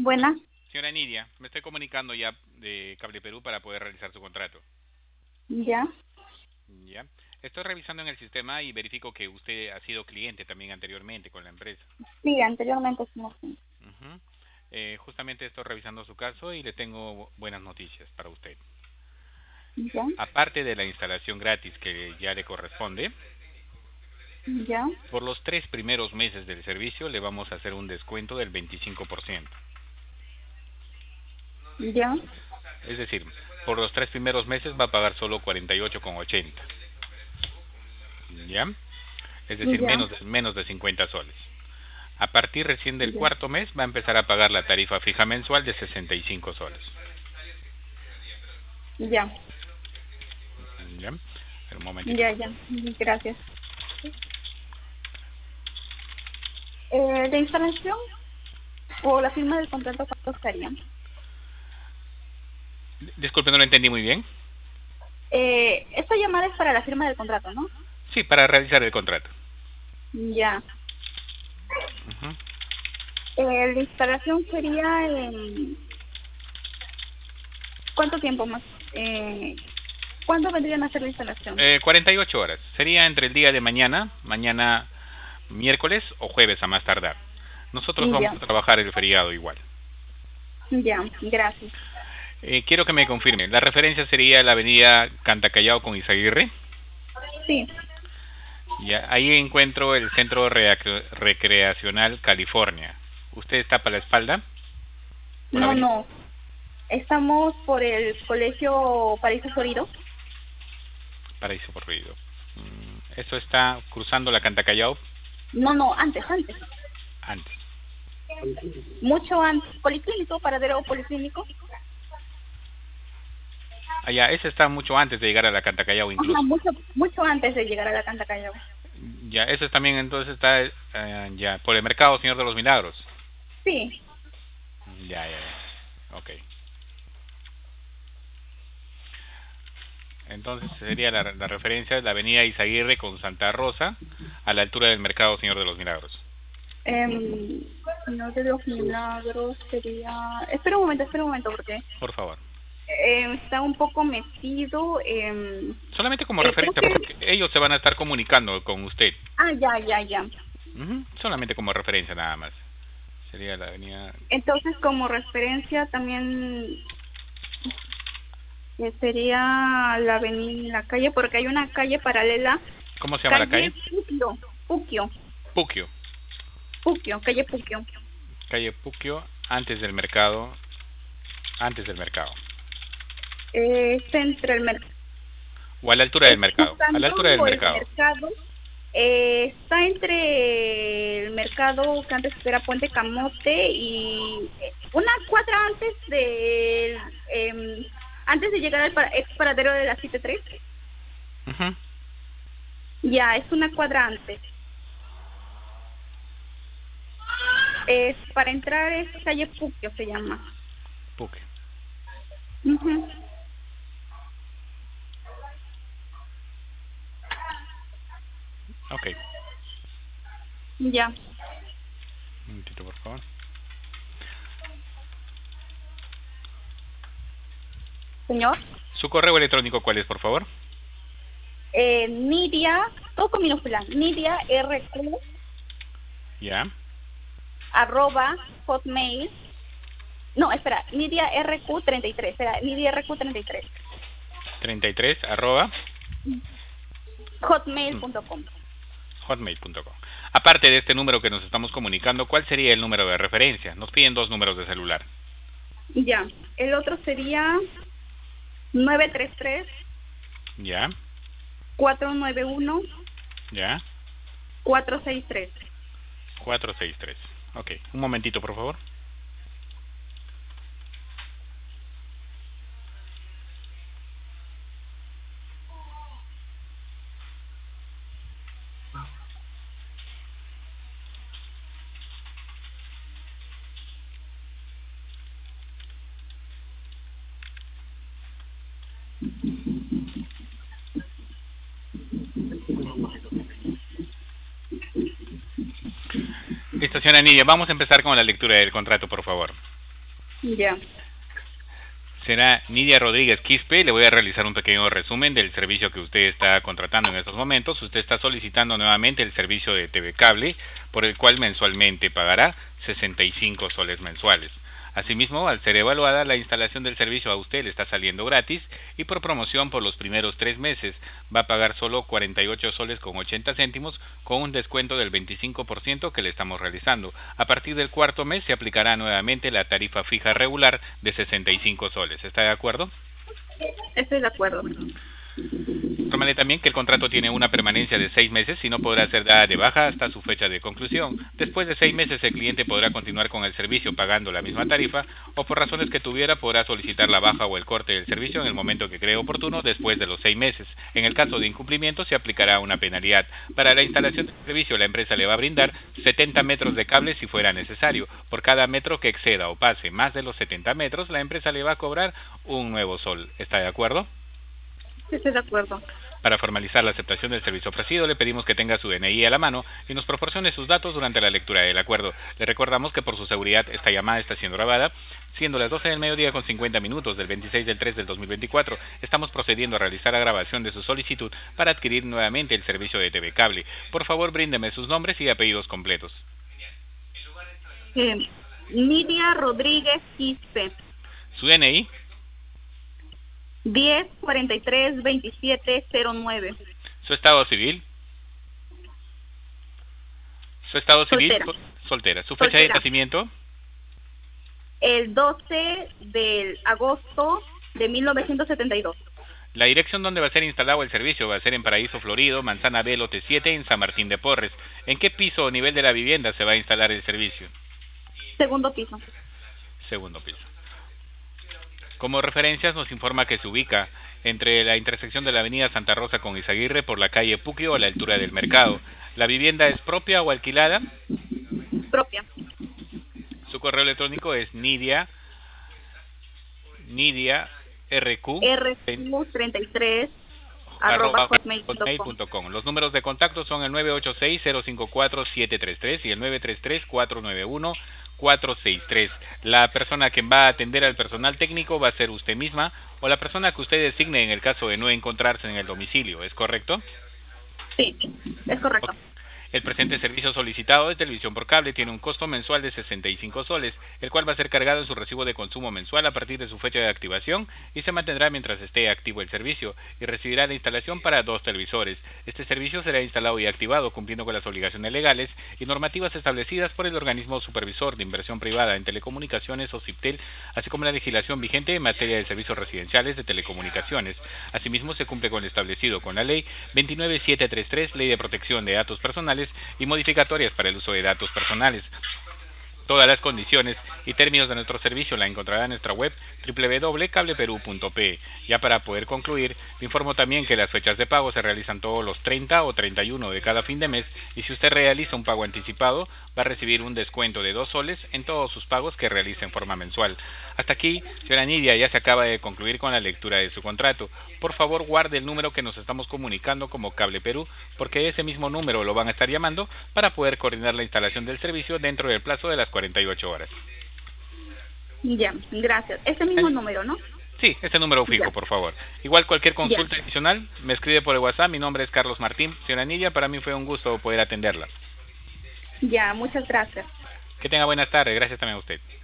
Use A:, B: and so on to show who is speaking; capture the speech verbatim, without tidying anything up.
A: Buenas.
B: Señora Nidia, me estoy comunicando ya de Cable Perú para poder realizar su contrato.
A: Ya.
B: ¿Ya? Estoy revisando en el sistema y verifico que usted ha sido cliente también anteriormente con la empresa.
A: Sí, anteriormente sí. Sí.
B: Uh-huh. eh, justamente estoy revisando su caso y le tengo buenas noticias para usted.
A: Ya.
B: Aparte de la instalación gratis que ya le corresponde,
A: Ya.
B: por los tres primeros meses del servicio le vamos a hacer un descuento del veinticinco por ciento.
A: Ya.
B: Es decir, por los tres primeros meses va a pagar solo cuarenta y ocho con ochenta. ¿Ya? Es decir,
A: Ya.
B: menos de, menos de cincuenta soles. A partir recién del
A: Ya.
B: cuarto mes va a empezar a pagar la tarifa fija mensual de sesenta y cinco soles.
A: Ya.
B: ¿Ya? Un momentito,
A: Ya,
B: por
A: ya.
B: favor.
A: Gracias. Eh, ¿la instalación o la firma del contrato cuánto estaría?
B: Disculpe, no lo entendí muy bien.
A: Eh, esta llamada es para la firma del contrato, ¿no?
B: Sí, para realizar el contrato.
A: Ya.
B: Uh-huh.
A: Eh, la instalación sería en... ¿Cuánto tiempo más? Eh, ¿Cuándo vendrían a hacer la instalación?
B: eh, cuarenta y ocho horas. Sería entre el día de mañana, mañana miércoles o jueves a más tardar. Nosotros vamos
A: Ya.
B: a trabajar el feriado igual.
A: Ya. Gracias.
B: Eh, quiero que me confirme. La referencia sería la avenida Cantacallao con Izaguirre.
A: Sí.
B: Ya, ahí encuentro el Centro Recre- Recreacional California. ¿Usted está para la espalda? ¿Por la
A: No,
B: avenida?
A: no. Estamos por el colegio Paraíso Florido.
B: Paraíso Porrido. Mm, Eso está cruzando la Cantacallao
A: No, no, antes, antes.
B: antes.
A: Mucho antes. Policlínico, paradero policlínico.
B: Allá, ese está mucho antes de llegar a la Cantacallao
A: Ajá,
B: incluso.
A: mucho, mucho antes de llegar a la Canta Callao.
B: Ya, ese también entonces está eh, ya por el mercado Señor de los Milagros.
A: Sí.
B: Ya, ya, ya. Ok. Entonces sería la, la referencia de la avenida Izaguirre con Santa Rosa a la altura del mercado Señor de los Milagros.
A: Eh, no de los milagros sería... Espera un momento, espera un momento, porque
B: Por favor.
A: eh, está un poco metido. Eh,
B: Solamente como
A: eh, creo
B: referencia,
A: que...
B: porque ellos se van a estar comunicando con usted.
A: Ah, ya, ya, ya.
B: Ujú. Solamente como referencia nada más. Sería la avenida...
A: Entonces, como referencia también eh, sería la avenida, la calle, porque hay una calle paralela,
B: ¿Cómo se llama la
A: calle
B: calle?
A: Puquio, Puquio,
B: Puquio.
A: Puquio, calle Puquio.
B: Calle Puquio, antes del mercado. Antes del mercado.
A: Eh, es entre el mercado,
B: O a la altura del
A: es
B: mercado. A la
A: buscando
B: altura del
A: el
B: mercado.
A: mercado, eh, está entre el mercado que antes era Puente Camote y eh, una cuadra antes de eh, antes de llegar al para, ex paradero de la siete tres.
B: Ujú.
A: Ya, es una cuadra antes. Es, para entrar es calle Puquio, se llama.
B: Puquio.
A: Ujú.
B: Ok.
A: Ya,
B: Un momentito, por favor.
A: señor.
B: ¿Su correo electrónico cuál es, por favor?
A: Eh, Nidia, todo con minúscula, Nidia R Q,
B: Ya.
A: arroba, hotmail. No, espera, Nidia R Q treinta y tres, espera, Nidia R Q treinta y tres,
B: treinta y tres arroba
A: hotmail
B: mm,
A: punto com.
B: hotmail punto com. Aparte de este número que nos estamos comunicando, ¿cuál sería el número de referencia? Nos piden dos números de celular.
A: Ya, el otro sería nueve tres tres,
B: Ya.
A: cuatro nueve uno,
B: Ya.
A: cuatro seis tres.
B: cuatro seis tres. Ok. Un momentito, por favor. Listo, señora Nidia. Vamos a empezar con la lectura del contrato, por favor.
A: Ya.
B: Será Nidia Rodríguez Quispe. Le voy a realizar un pequeño resumen del servicio que usted está contratando en estos momentos. Usted está solicitando nuevamente el servicio de T V Cable, por el cual mensualmente pagará sesenta y cinco soles mensuales. Asimismo, al ser evaluada, la instalación del servicio a usted le está saliendo gratis y por promoción por los primeros tres meses va a pagar solo cuarenta y ocho soles con ochenta céntimos con un descuento del veinticinco por ciento que le estamos realizando. A partir del cuarto mes se aplicará nuevamente la tarifa fija regular de sesenta y cinco soles. ¿Está de acuerdo?
A: Estoy de acuerdo.
B: Infórmale también que el contrato tiene una permanencia de seis meses y no podrá ser dada de baja hasta su fecha de conclusión. Después de seis meses el cliente podrá continuar con el servicio pagando la misma tarifa o por razones que tuviera podrá solicitar la baja o el corte del servicio en el momento que cree oportuno después de los seis meses. En el caso de incumplimiento se aplicará una penalidad. Para la instalación del servicio la empresa le va a brindar setenta metros de cable si fuera necesario. Por cada metro que exceda o pase más de los setenta metros la empresa le va a cobrar un nuevo sol. ¿Está de acuerdo?
A: Estoy de acuerdo.
B: Para formalizar la aceptación del servicio ofrecido, le pedimos que tenga su D N I a la mano y nos proporcione sus datos durante la lectura del acuerdo. Le recordamos que por su seguridad esta llamada está siendo grabada, siendo las doce del mediodía con cincuenta minutos del veintiséis del tres del dos mil veinticuatro. Estamos procediendo a realizar la grabación de su solicitud para adquirir nuevamente el servicio de T V Cable. Por favor, bríndeme sus nombres y apellidos completos.
A: Eh, Nidia Rodríguez Quispe.
B: Su D N I.
A: diez cuarenta y tres veintisiete cero nueve.
B: Su estado civil. Su estado civil.
A: Soltera.
B: Soltera. Su fecha
A: Soltera.
B: de nacimiento.
A: El doce de agosto de mil novecientos setenta y dos.
B: La dirección donde va a ser instalado el servicio va a ser en Paraíso Florido, Manzana B, lote siete, en San Martín de Porres. ¿En qué piso o nivel de la vivienda se va a instalar el servicio?
A: Segundo piso.
B: Segundo piso. Como referencias nos informa que se ubica entre la intersección de la avenida Santa Rosa con Izaguirre por la calle Puquio a la altura del mercado. ¿La vivienda es propia o alquilada?
A: Propia.
B: Su correo electrónico es nidia, nidia, rq,
A: R Q treinta y tres arroba hotmail
B: punto com. Los números de contacto son el nueve ocho seis cero cinco cuatro siete tres tres y el nueve tres tres cuatro nueve uno cuatro seis tres. La persona que va a atender al personal técnico va a ser usted misma o la persona que usted designe en el caso de no encontrarse en el domicilio, ¿es correcto?
A: Sí, es correcto.
B: El presente servicio solicitado de televisión por cable tiene un costo mensual de sesenta y cinco soles, el cual va a ser cargado en su recibo de consumo mensual a partir de su fecha de activación y se mantendrá mientras esté activo el servicio y recibirá la instalación para dos televisores. Este servicio será instalado y activado cumpliendo con las obligaciones legales y normativas establecidas por el organismo supervisor de inversión privada en telecomunicaciones o CIPTEL, así como la legislación vigente en materia de servicios residenciales de telecomunicaciones. Asimismo, se cumple con lo establecido con la Ley veintinueve mil setecientos treinta y tres, Ley de Protección de Datos Personales y modificatorias para el uso de datos personales. Todas las condiciones y términos de nuestro servicio la encontrará en nuestra web doble u doble u doble u punto cable perú punto pe. Ya para poder concluir, le informo también que las fechas de pago se realizan todos los treinta o treinta y uno de cada fin de mes y si usted realiza un pago anticipado va a recibir un descuento de dos soles en todos sus pagos que realice en forma mensual. Hasta aquí, señora Nidia, ya se acaba de concluir con la lectura de su contrato. Por favor, guarde el número que nos estamos comunicando como Cable Perú, porque ese mismo número lo van a estar llamando para poder coordinar la instalación del servicio dentro del plazo de las cuarenta y ocho horas.
A: Ya, gracias. Ese mismo ¿Eh? número, ¿no?
B: Sí, ese número fijo, ya. Por favor. Igual cualquier consulta
A: ya.
B: adicional, me escribe por el WhatsApp. Mi nombre es Carlos Martín. Señora Nidia, para mí fue un gusto poder atenderla.
A: Ya, muchas gracias.
B: Que tenga buenas tardes. Gracias también a usted.